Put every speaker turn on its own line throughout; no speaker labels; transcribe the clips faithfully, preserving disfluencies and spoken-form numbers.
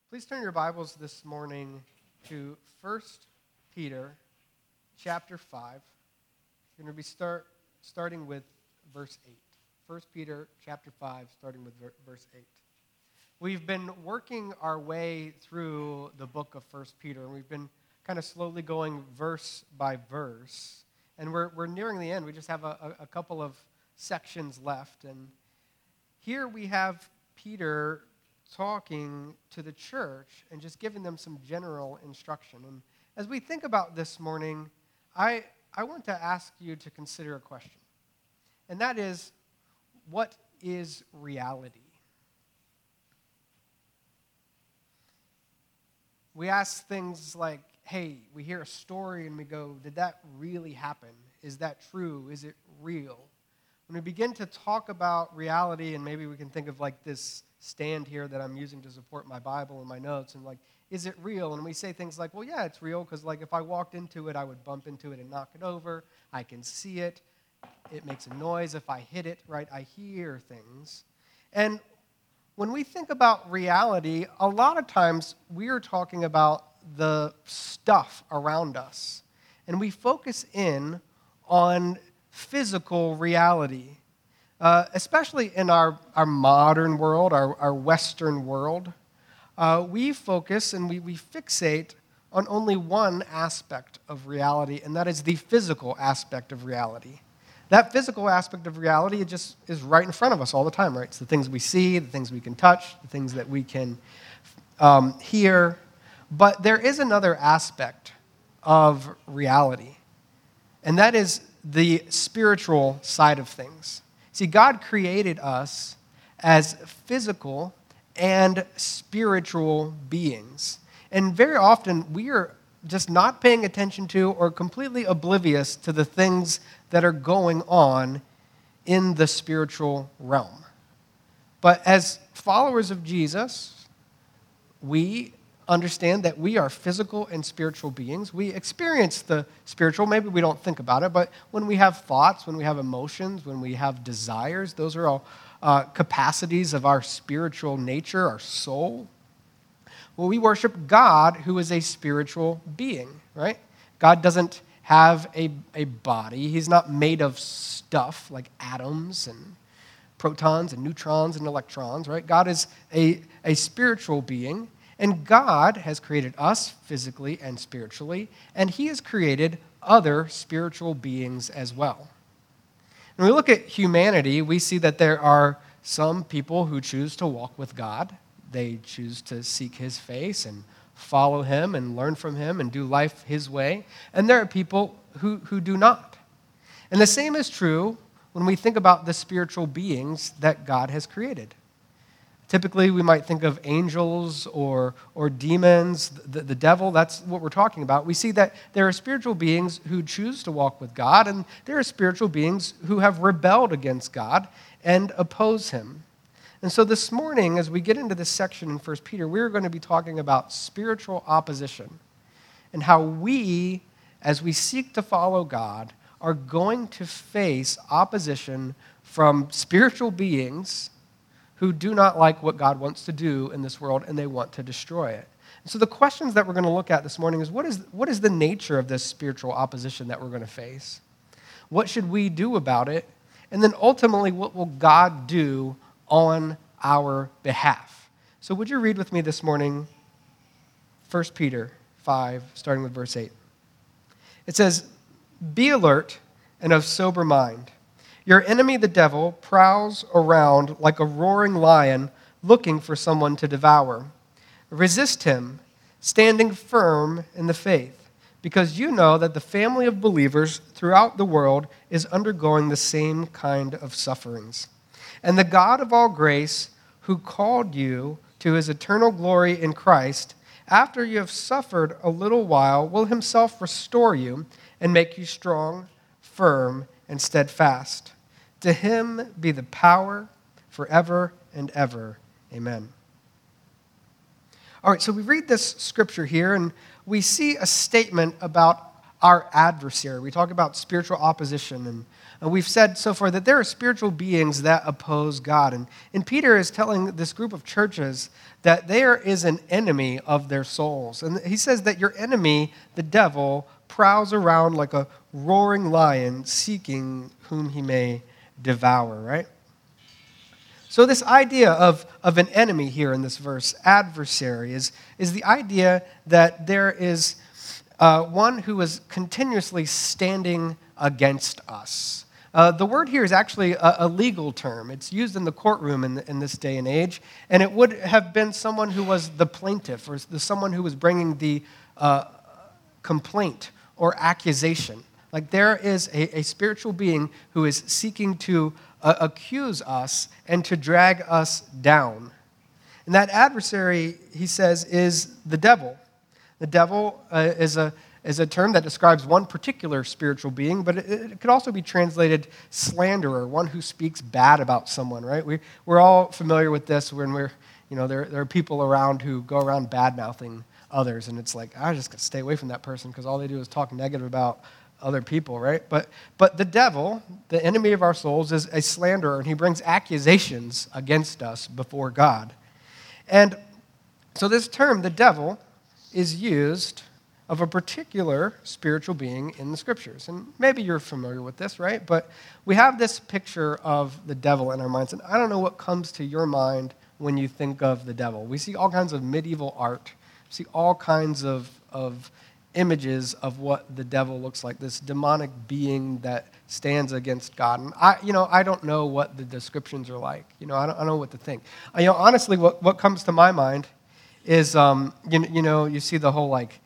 Please turn your Bibles this morning to First Peter chapter five. We're going to be start, starting with verse eight. First Peter chapter five, starting with ver- verse eight. We've been working our way through the book of First Peter, and we've been kind of slowly going verse by verse. And we're, we're nearing the end. We just have a, a, a couple of sections left. And here we have Peter talking to the church and just giving them some general instruction. And as we think about this morning, I, I want to ask you to consider a question. And that is, what is reality? We ask things like, hey, we hear a story and we go, did that really happen? Is that true? Is it real? When we begin to talk about reality, and maybe we can think of like this stand here that I'm using to support my Bible and my notes, and like, is it real? And we say things like, well, yeah, it's real, because like if I walked into it, I would bump into it and knock it over. I can see it. It makes a noise. If I hit it, right, I hear things. And when we think about reality, a lot of times we are talking about the stuff around us. And we focus in on physical reality, uh, especially in our, our modern world, our, our Western world. Uh, we focus and we, we fixate on only one aspect of reality, and that is the physical aspect of reality. That physical aspect of reality, it just is right in front of us all the time, right? It's the things we see, the things we can touch, the things that we can um, hear. But there is another aspect of reality, and that is the spiritual side of things. See, God created us as physical and spiritual beings. And very often, we are just not paying attention to or completely oblivious to the things that are going on in the spiritual realm. But as followers of Jesus, we understand that we are physical and spiritual beings. We experience the spiritual. Maybe we don't think about it, but when we have thoughts, when we have emotions, when we have desires, those are all uh, capacities of our spiritual nature, our soul. Well, we worship God, who is a spiritual being, right? God doesn't have a, a body. He's not made of stuff like atoms and protons and neutrons and electrons, right? God is a, a spiritual being, and God has created us physically and spiritually, and he has created other spiritual beings as well. When we look at humanity, we see that there are some people who choose to walk with God. They choose to seek his face and follow him and learn from him and do life his way. And there are people who, who do not. And the same is true when we think about the spiritual beings that God has created. Typically, we might think of angels or, or demons, the, the devil. That's what we're talking about. We see that there are spiritual beings who choose to walk with God, and there are spiritual beings who have rebelled against God and oppose him. And so this morning, as we get into this section in First Peter, we're going to be talking about spiritual opposition and how we, as we seek to follow God, are going to face opposition from spiritual beings who do not like what God wants to do in this world, and they want to destroy it. And so the questions that we're going to look at this morning is, what is, what is the nature of this spiritual opposition that we're going to face? What should we do about it? And then ultimately, what will God do on our behalf? So would you read with me this morning, First Peter five, starting with verse eight. It says, "Be alert and of sober mind. Your enemy, the devil, prowls around like a roaring lion looking for someone to devour. Resist him, standing firm in the faith, because you know that the family of believers throughout the world is undergoing the same kind of sufferings. And the God of all grace, who called you to his eternal glory in Christ, after you have suffered a little while, will himself restore you and make you strong, firm, and steadfast. To him be the power forever and ever. Amen." All right, so we read this scripture here, and we see a statement about our adversary. We talk about spiritual opposition, and uh, we've said so far that there are spiritual beings that oppose God. And, and Peter is telling this group of churches that there is an enemy of their souls. And he says that your enemy, the devil, prowls around like a roaring lion seeking whom he may devour, right? So this idea of, of an enemy here in this verse, adversary, is, is the idea that there is uh, one who is continuously standing against us. Uh, the word here is actually a, a legal term. It's used in the courtroom in, the, in this day and age, and it would have been someone who was the plaintiff or the, someone who was bringing the uh, complaint or accusation. Like there is a, a spiritual being who is seeking to uh, accuse us and to drag us down. And that adversary, he says, is the devil. The devil uh, is a is a term that describes one particular spiritual being, but it, it could also be translated slanderer, one who speaks bad about someone, right? We, we're all familiar with this when we're, you know, there, there are people around who go around bad-mouthing others, and it's like, I just got to stay away from that person because all they do is talk negative about other people, right? But, but the devil, the enemy of our souls, is a slanderer, and he brings accusations against us before God. And so this term, the devil, is used of a particular spiritual being in the Scriptures. And maybe you're familiar with this, right? But we have this picture of the devil in our minds, and I don't know what comes to your mind when you think of the devil. We see all kinds of medieval art. We see all kinds of, of images of what the devil looks like, this demonic being that stands against God. And I, you know, I don't know what the descriptions are like. You know, I don't, I don't know what to think. Uh, you know, honestly, what, what comes to my mind is, um, you, you know, you see the whole, like,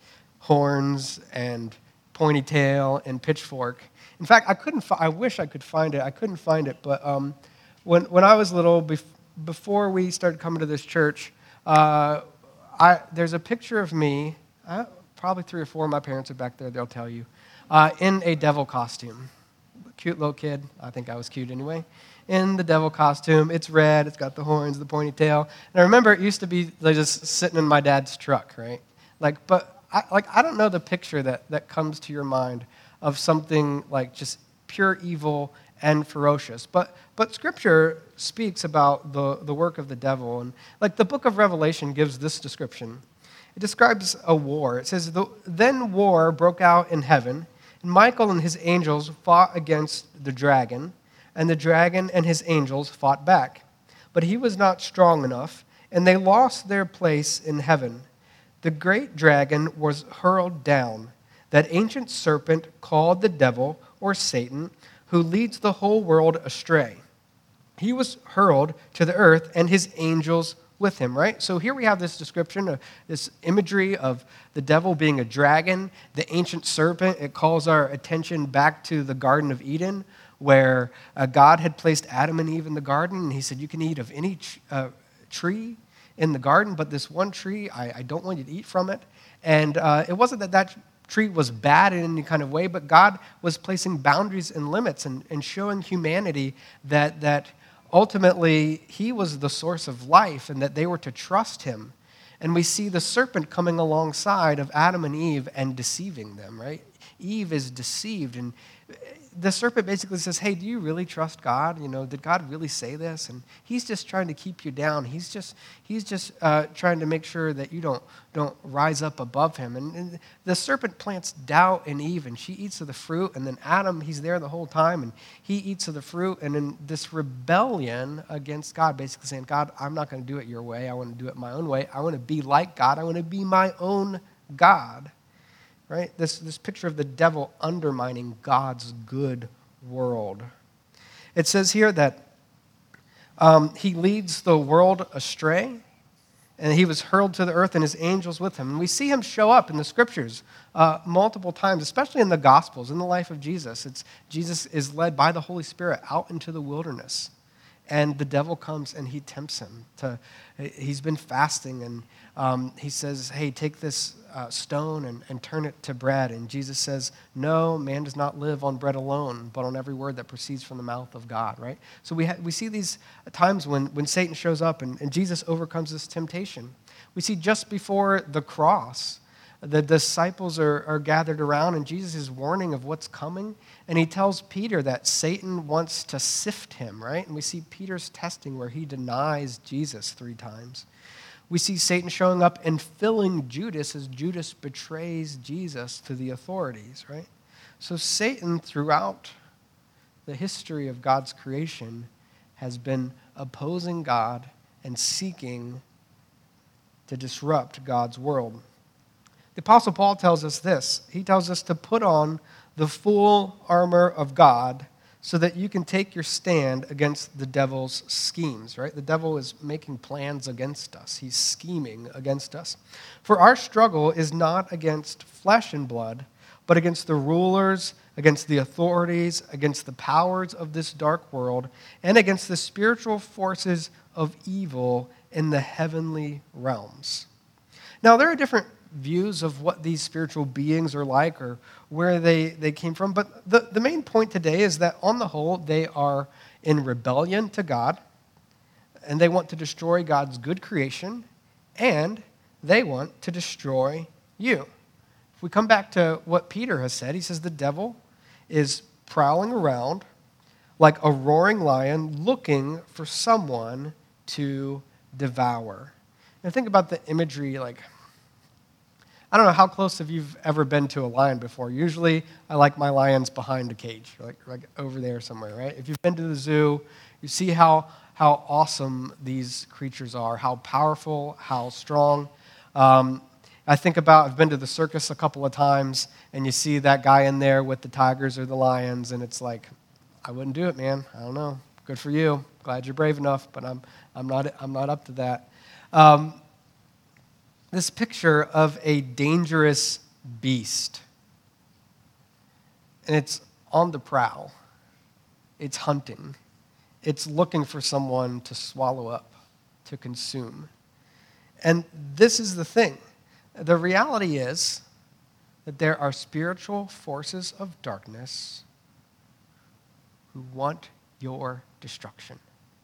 horns and ponytail and pitchfork. In fact, I couldn't. Fi- I wish I could find it. I couldn't find it. But um, when when I was little, bef- before we started coming to this church, uh, I there's a picture of me. Uh, probably three or four of my parents are back there. They'll tell you, uh, in a devil costume. Cute little kid. I think I was cute anyway. In the devil costume. It's red. It's got the horns, the ponytail. And I remember it used to be like just sitting in my dad's truck, right? Like, but. I, like, I don't know the picture that, that comes to your mind of something like just pure evil and ferocious. But but Scripture speaks about the, the work of the devil. And like the book of Revelation gives this description. It describes a war. It says, then war broke out in heaven, and Michael and his angels fought against the dragon, and the dragon and his angels fought back. But he was not strong enough, and they lost their place in heaven. The great dragon was hurled down, that ancient serpent called the devil, or Satan, who leads the whole world astray. He was hurled to the earth, and his angels with him, right? So here we have this description, of this imagery of the devil being a dragon, the ancient serpent. It calls our attention back to the Garden of Eden, where uh, God had placed Adam and Eve in the garden, and he said, you can eat of any uh, tree in the garden, but this one tree, I, I don't want you to eat from it. And uh, it wasn't that that tree was bad in any kind of way, but God was placing boundaries and limits and, and showing humanity that, that ultimately he was the source of life and that they were to trust him. And we see the serpent coming alongside of Adam and Eve and deceiving them, right? Eve is deceived, and the serpent basically says, hey, do you really trust God? You know, did God really say this? And he's just trying to keep you down. He's just he's just uh, trying to make sure that you don't don't rise up above him. And, and the serpent plants doubt in Eve, and she eats of the fruit. And then Adam, he's there the whole time, and he eats of the fruit. And in this rebellion against God, basically saying, God, I'm not going to do it your way. I want to do it my own way. I want to be like God. I want to be my own God. Right? This, this picture of the devil undermining God's good world. It says here that um, he leads the world astray, and he was hurled to the earth and his angels with him. And we see him show up in the Scriptures uh, multiple times, especially in the Gospels, in the life of Jesus. It's Jesus is led by the Holy Spirit out into the wilderness, and the devil comes and he tempts him. To, he's been fasting, and um, he says, hey, take this Uh, stone and, and turn it to bread. And Jesus says, no, man does not live on bread alone, but on every word that proceeds from the mouth of God, right? So we ha- we see these times when, when Satan shows up and, and Jesus overcomes this temptation. We see just before the cross, the disciples are, are gathered around, and Jesus is warning of what's coming. And he tells Peter that Satan wants to sift him, right? And we see Peter's testing where he denies Jesus three times. We see Satan showing up and filling Judas as Judas betrays Jesus to the authorities, right? So Satan, throughout the history of God's creation, has been opposing God and seeking to disrupt God's world. The Apostle Paul tells us this. He tells us to put on the full armor of God so that you can take your stand against the devil's schemes, right? The devil is making plans against us. He's scheming against us. For our struggle is not against flesh and blood, but against the rulers, against the authorities, against the powers of this dark world, and against the spiritual forces of evil in the heavenly realms. Now, there are different views of what these spiritual beings are like or where they, they came from, but the, the main point today is that on the whole, they are in rebellion to God, and they want to destroy God's good creation, and they want to destroy you. If we come back to what Peter has said, he says the devil is prowling around like a roaring lion looking for someone to devour. And think about the imagery, like, I don't know how close have you ever been to a lion before. Usually, I like my lions behind a cage, like, like over there somewhere, right? If you've been to the zoo, you see how, how awesome these creatures are, how powerful, how strong. Um, I think about, I've been to the circus a couple of times, and you see that guy in there with the tigers or the lions, and it's like, I wouldn't do it, man. I don't know. Good for you. Glad you're brave enough, but I'm I'm not I'm not up to that. Um, this picture of a dangerous beast, and it's on the prowl. It's hunting. It's looking for someone to swallow up, to consume. And this is the thing. The reality is that there are spiritual forces of darkness who want your destruction.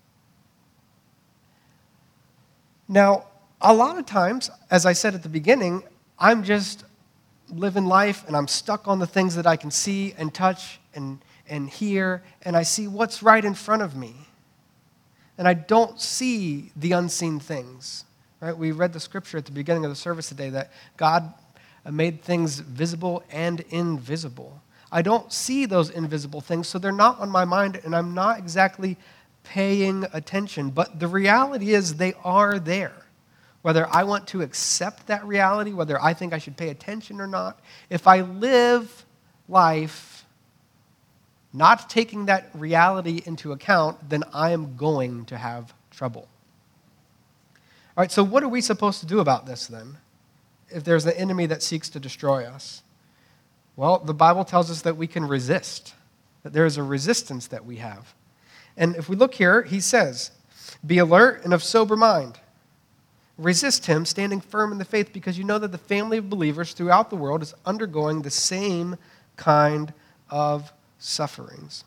Now, a lot of times, as I said at the beginning, I'm just living life and I'm stuck on the things that I can see and touch and, and hear, and I see what's right in front of me. And I don't see the unseen things. Right? We read the scripture at the beginning of the service today that God made things visible and invisible. I don't see those invisible things, so they're not on my mind, and I'm not exactly paying attention. But the reality is they are there. Whether I want to accept that reality, whether I think I should pay attention or not, if I live life not taking that reality into account, then I am going to have trouble. All right, so what are we supposed to do about this then, if there's an enemy that seeks to destroy us? Well, the Bible tells us that we can resist, that there is a resistance that we have. And if we look here, he says, be alert and of sober mind. Resist him, standing firm in the faith, because you know that the family of believers throughout the world is undergoing the same kind of sufferings.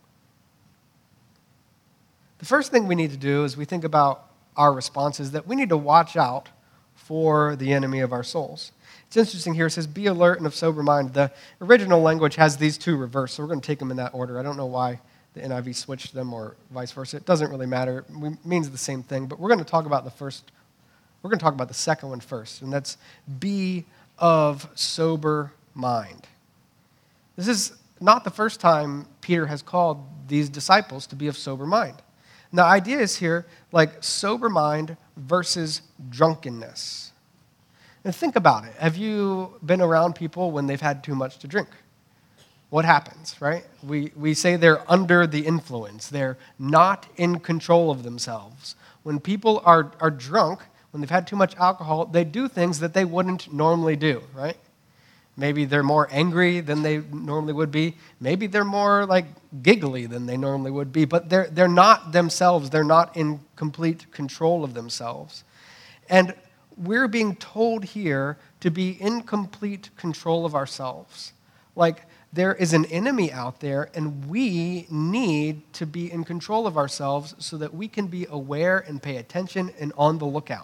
The first thing we need to do as we think about our response is that we need to watch out for the enemy of our souls. It's interesting here. It says, be alert and of sober mind. The original language has these two reversed, so we're going to take them in that order. I don't know why the N I V switched them or vice versa. It doesn't really matter. It means the same thing, but we're going to talk about the first, we're going to talk about the second one first, and that's be of sober mind. This is not the first time Peter has called these disciples to be of sober mind. And the idea is here, like sober mind versus drunkenness. And think about it. Have you been around people when they've had too much to drink? What happens, right? We, we say they're under the influence. They're not in control of themselves. When people are, are drunk, when they've had too much alcohol, they do things that they wouldn't normally do, right? Maybe they're more angry than they normally would be. Maybe they're more like giggly than they normally would be, but they're, they're not themselves. They're not in complete control of themselves. And we're being told here to be in complete control of ourselves. Like there is an enemy out there, and we need to be in control of ourselves so that we can be aware and pay attention and on the lookout.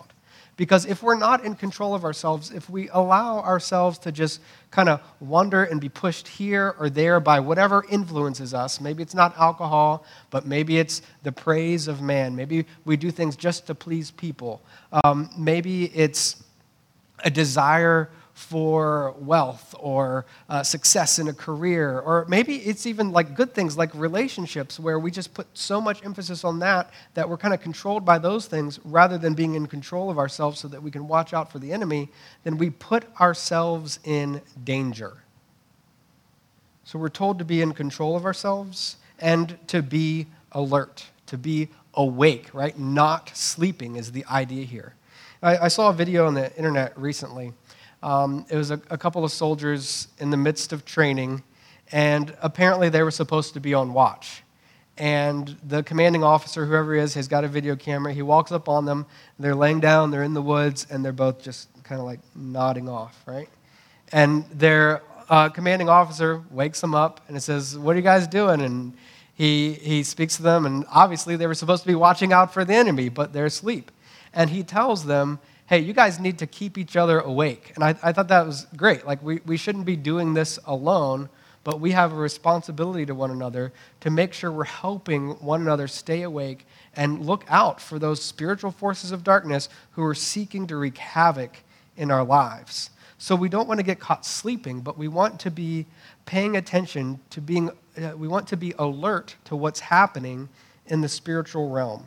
Because if we're not in control of ourselves, if we allow ourselves to just kind of wander and be pushed here or there by whatever influences us, maybe it's not alcohol, but maybe it's the praise of man. Maybe we do things just to please people. Um, maybe it's a desire for wealth or uh, success in a career, or maybe it's even like good things like relationships where we just put so much emphasis on that that we're kind of controlled by those things rather than being in control of ourselves so that we can watch out for the enemy. Then we put ourselves in danger. So we're told to be in control of ourselves and to be alert, to be awake, right? Not sleeping is the idea here. I, I saw a video on the internet recently. Um, it was a, a couple of soldiers in the midst of training, and apparently they were supposed to be on watch. And the commanding officer, whoever he is, has got a video camera. He walks up on them. They're laying down. They're in the woods, and they're both just kind of like nodding off, right? And their uh, commanding officer wakes them up, and it says, "What are you guys doing?" And he he speaks to them, and obviously they were supposed to be watching out for the enemy, but they're asleep. And he tells them, hey, you guys need to keep each other awake. And I, I thought that was great. Like, we, we shouldn't be doing this alone, but we have a responsibility to one another to make sure we're helping one another stay awake and look out for those spiritual forces of darkness who are seeking to wreak havoc in our lives. So we don't want to get caught sleeping, but we want to be paying attention to being, uh, we want to be alert to what's happening in the spiritual realm.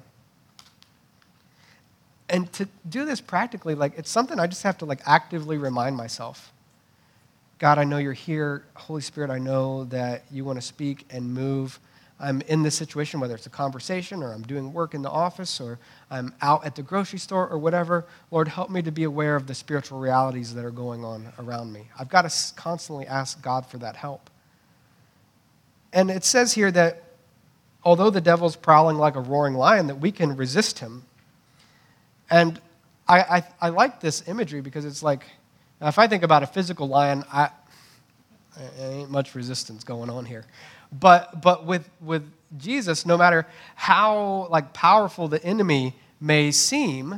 And to do this practically, like, it's something I just have to like actively remind myself. God, I know you're here. Holy Spirit, I know that you want to speak and move. I'm in this situation, whether it's a conversation or I'm doing work in the office or I'm out at the grocery store or whatever. Lord, help me to be aware of the spiritual realities that are going on around me. I've got to constantly ask God for that help. And it says here that although the devil's prowling like a roaring lion, that we can resist him. And I, I, I like this imagery because it's like, if I think about a physical lion, I, there ain't much resistance going on here. But but with with Jesus, no matter how like powerful the enemy may seem,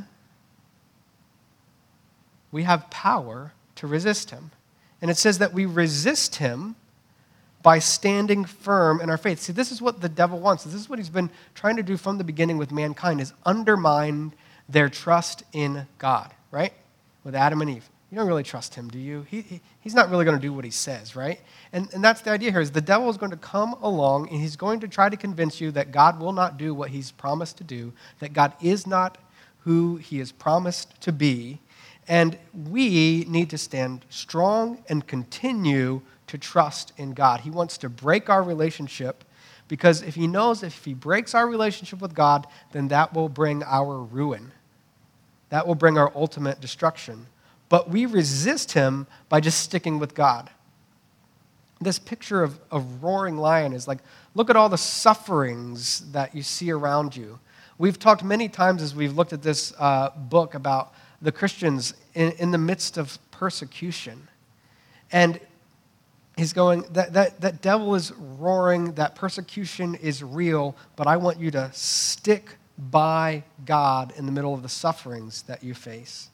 we have power to resist him. And it says that we resist him by standing firm in our faith. See, this is what the devil wants. This is what he's been trying to do from the beginning with mankind, is undermine their trust in God, right? With Adam and Eve. You don't really trust him, do you? He, he, he's not really going to do what he says, right? And, and that's the idea here, is the devil is going to come along and he's going to try to convince you that God will not do what he's promised to do, that God is not who he has promised to be, and we need to stand strong and continue to trust in God. He wants to break our relationship, because if he knows if he breaks our relationship with God, then that will bring our ruin. That will bring our ultimate destruction. But we resist him by just sticking with God. This picture of a roaring lion is like, look at all the sufferings that you see around you. We've talked many times as we've looked at this uh, book about the Christians in, in the midst of persecution. And he's going, that, that, that devil is roaring, that persecution is real, but I want you to stick by God in the middle of the sufferings that you face.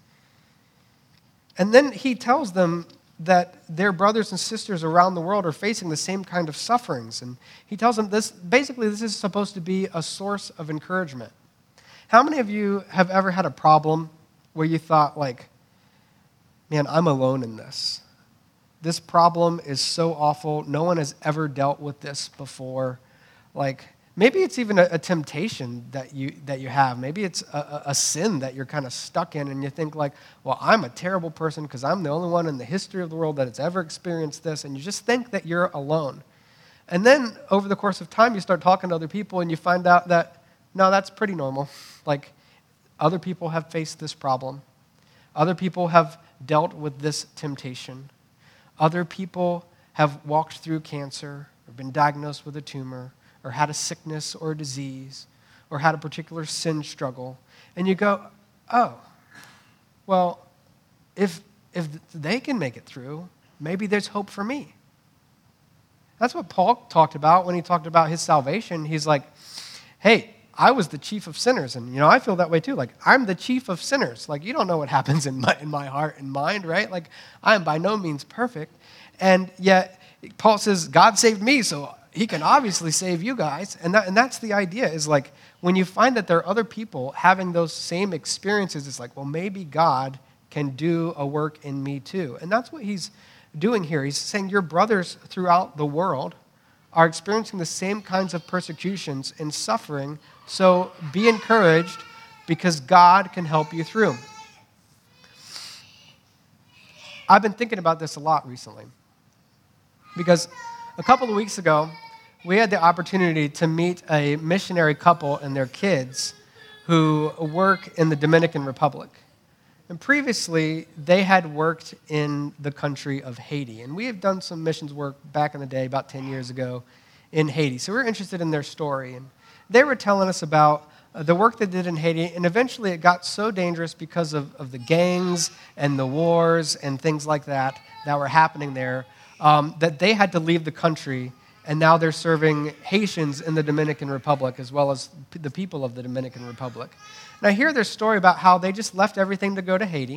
And then he tells them that their brothers and sisters around the world are facing the same kind of sufferings. And he tells them this, basically this is supposed to be a source of encouragement. How many of you have ever had a problem where you thought, like, man, I'm alone in this. This problem is so awful. No one has ever dealt with this before. Like, maybe it's even a, a temptation that you that you have. Maybe it's a, a sin that you're kind of stuck in, and you think like, well, I'm a terrible person because I'm the only one in the history of the world that has ever experienced this, and you just think that you're alone. And then over the course of time, you start talking to other people, and you find out that, no, that's pretty normal. Like, other people have faced this problem. Other people have dealt with this temptation. Other people have walked through cancer or been diagnosed with a tumor or had a sickness or a disease or had a particular sin struggle. And you go, oh, well, if, if they can make it through, maybe there's hope for me. That's what Paul talked about when he talked about his salvation. He's like, hey, I was the chief of sinners. And, you know, I feel that way too. Like, I'm the chief of sinners. Like, you don't know what happens in my, in my heart and mind, right? Like, I am by no means perfect. And yet, Paul says, God saved me, so he can obviously save you guys. And, that, and that's the idea, is like, when you find that there are other people having those same experiences, it's like, well, maybe God can do a work in me too. And that's what he's doing here. He's saying your brothers throughout the world are experiencing the same kinds of persecutions and suffering, so be encouraged because God can help you through. I've been thinking about this a lot recently because a couple of weeks ago, we had the opportunity to meet a missionary couple and their kids who work in the Dominican Republic. And previously, they had worked in the country of Haiti. And we have done some missions work back in the day, about ten years ago, in Haiti. So we were interested in their story. And they were telling us about uh, the work they did in Haiti. And eventually, it got so dangerous because of, of the gangs and the wars and things like that that were happening there um, that they had to leave the country. And now they're serving Haitians in the Dominican Republic as well as p- the people of the Dominican Republic. And I hear their story about how they just left everything to go to Haiti.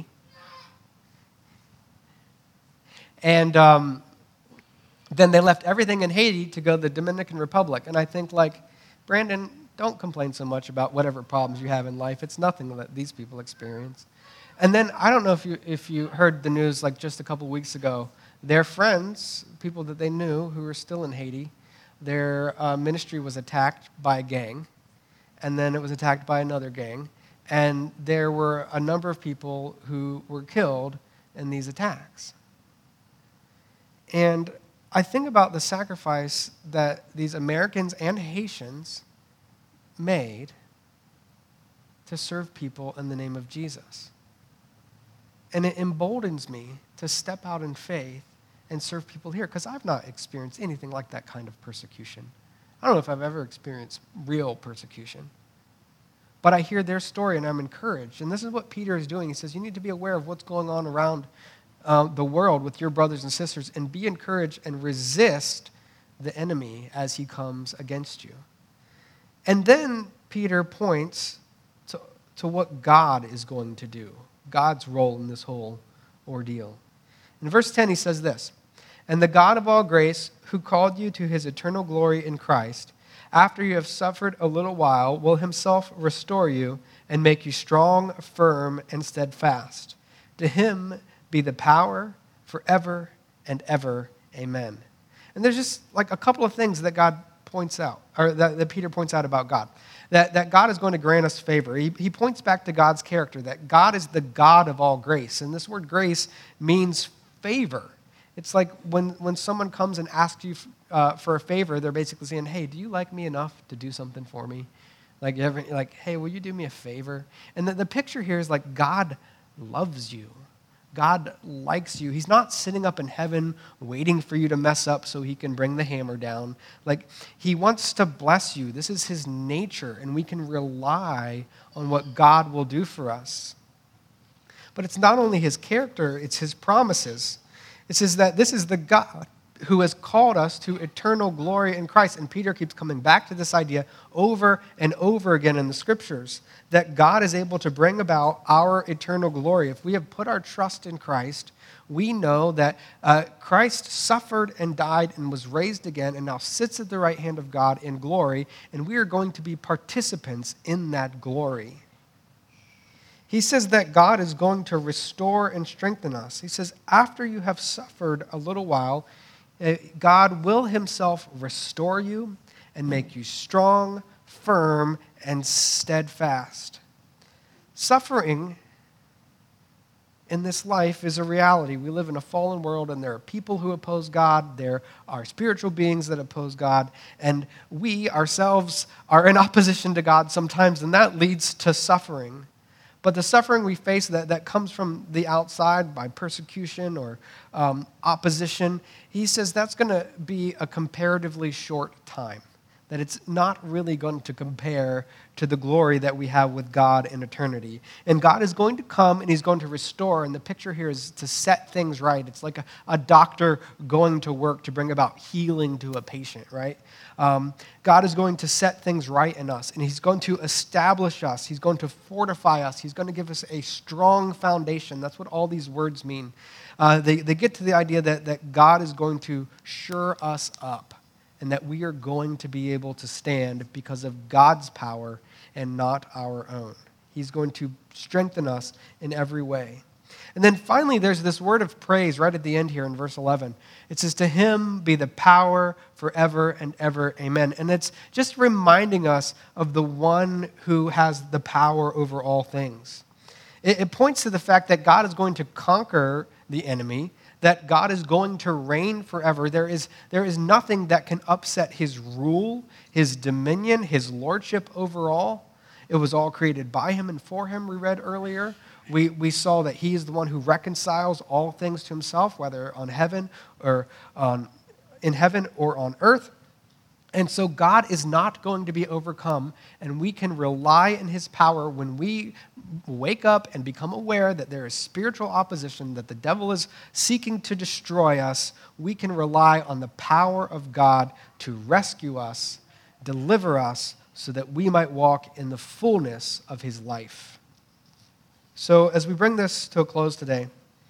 And um, then they left everything in Haiti to go to the Dominican Republic. And I think, like, Brandon, don't complain so much about whatever problems you have in life. It's nothing that these people experience. And then I don't know if you if you heard the news, like, just a couple weeks ago. Their friends, people that they knew who were still in Haiti, their uh, ministry was attacked by a gang, and then it was attacked by another gang, and there were a number of people who were killed in these attacks. And I think about the sacrifice that these Americans and Haitians made to serve people in the name of Jesus. And it emboldens me to step out in faith and serve people here, because I've not experienced anything like that kind of persecution. I don't know if I've ever experienced real persecution. But I hear their story and I'm encouraged. And this is what Peter is doing. He says, you need to be aware of what's going on around uh, the world with your brothers and sisters, and be encouraged and resist the enemy as he comes against you. And then Peter points to, to what God is going to do, God's role in this whole ordeal. In verse ten, he says this, and the God of all grace, who called you to his eternal glory in Christ, after you have suffered a little while, will himself restore you and make you strong, firm, and steadfast. To him be the power forever and ever. Amen. And there's just like a couple of things that God points out, or that, that Peter points out about God. That, that God is going to grant us favor. He, he points back to God's character, that God is the God of all grace. And this word grace means favor. It's like when, when someone comes and asks you uh, for a favor, they're basically saying, hey, do you like me enough to do something for me? Like, you ever, like hey, will you do me a favor? And the, the picture here is like God loves you. God likes you. He's not sitting up in heaven waiting for you to mess up so he can bring the hammer down. Like, he wants to bless you. This is his nature, and we can rely on what God will do for us. But it's not only his character, it's his promises. It says that this is the God who has called us to eternal glory in Christ. And Peter keeps coming back to this idea over and over again in the scriptures, that God is able to bring about our eternal glory. If we have put our trust in Christ, we know that uh, Christ suffered and died and was raised again and now sits at the right hand of God in glory, and we are going to be participants in that glory. He says that God is going to restore and strengthen us. He says, after you have suffered a little while, God will himself restore you and make you strong, firm, and steadfast. Suffering in this life is a reality. We live in a fallen world, and there are people who oppose God. There are spiritual beings that oppose God, and we ourselves are in opposition to God sometimes, and that leads to suffering. But the suffering we face that, that comes from the outside by persecution or um, opposition, he says that's going to be a comparatively short time. that it's not really going to compare to the glory that we have with God in eternity. And God is going to come and he's going to restore, and the picture here is to set things right. It's like a, a doctor going to work to bring about healing to a patient, right? Um, God is going to set things right in us, and he's going to establish us. He's going to fortify us. He's going to give us a strong foundation. That's what all these words mean. Uh, they, they get to the idea that, that God is going to shore us up, and that we are going to be able to stand because of God's power and not our own. He's going to strengthen us in every way. And then finally, there's this word of praise right at the end here in verse eleven. It says, to him be the power forever and ever, amen. And it's just reminding us of the one who has the power over all things. It, it points to the fact that God is going to conquer the enemy, that God is going to reign forever. There is, there is nothing that can upset his rule, his dominion, his lordship over all. It was all created by him and for him, we read earlier. We, we saw that he is the one who reconciles all things to himself, whether on heaven or on, in heaven or on earth. And so God is not going to be overcome, and we can rely in his power when we wake up and become aware that there is spiritual opposition, that the devil is seeking to destroy us. We can rely on the power of God to rescue us, deliver us, so that we might walk in the fullness of his life. So as we bring this to a close today,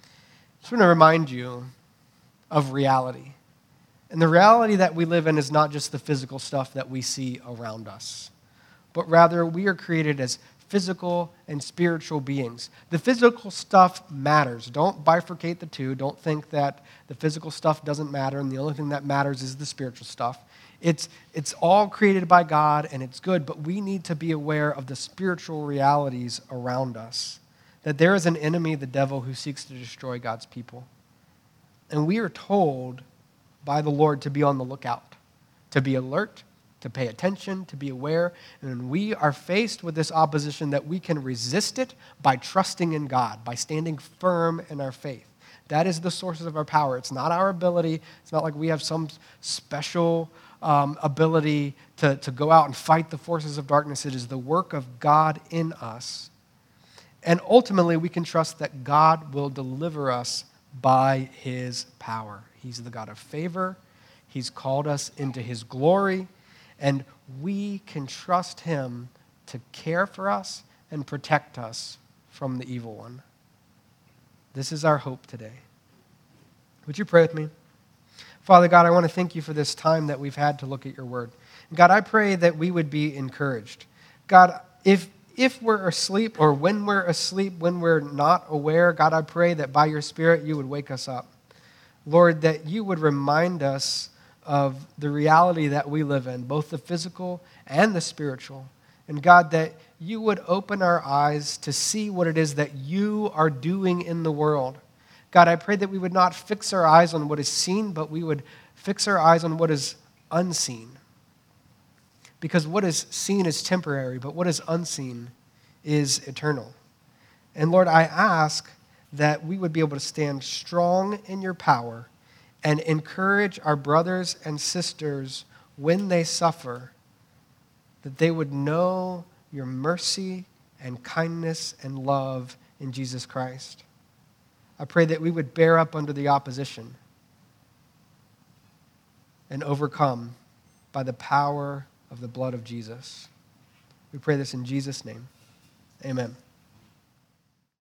I just want to remind you of reality. And the reality that we live in is not just the physical stuff that we see around us, but rather we are created as physical and spiritual beings. The physical stuff matters. Don't bifurcate the two. Don't think that the physical stuff doesn't matter and the only thing that matters is the spiritual stuff. It's, it's all created by God and it's good, but we need to be aware of the spiritual realities around us. That there is an enemy, the devil, who seeks to destroy God's people. And we are told by the Lord to be on the lookout, to be alert, to pay attention, to be aware. And when we are faced with this opposition, that we can resist it by trusting in God, by standing firm in our faith. That is the source of our power. It's not our ability. It's not like we have some special um, ability to, to go out and fight the forces of darkness. It is the work of God in us. And ultimately, we can trust that God will deliver us by his power. He's the God of favor. He's called us into his glory. And we can trust him to care for us and protect us from the evil one. This is our hope today. Would you pray with me? Father God, I want to thank you for this time that we've had to look at your word. God, I pray that we would be encouraged. God, if If we're asleep or when we're asleep, when we're not aware, God, I pray that by your Spirit you would wake us up. Lord, that you would remind us of the reality that we live in, both the physical and the spiritual. And God, that you would open our eyes to see what it is that you are doing in the world. God, I pray that we would not fix our eyes on what is seen, but we would fix our eyes on what is unseen. Because what is seen is temporary, but what is unseen is eternal. And Lord, I ask that we would be able to stand strong in your power and encourage our brothers and sisters when they suffer, that they would know your mercy and kindness and love in Jesus Christ. I pray that we would bear up under the opposition and overcome by the power of the blood of Jesus. We pray this in Jesus' name. Amen.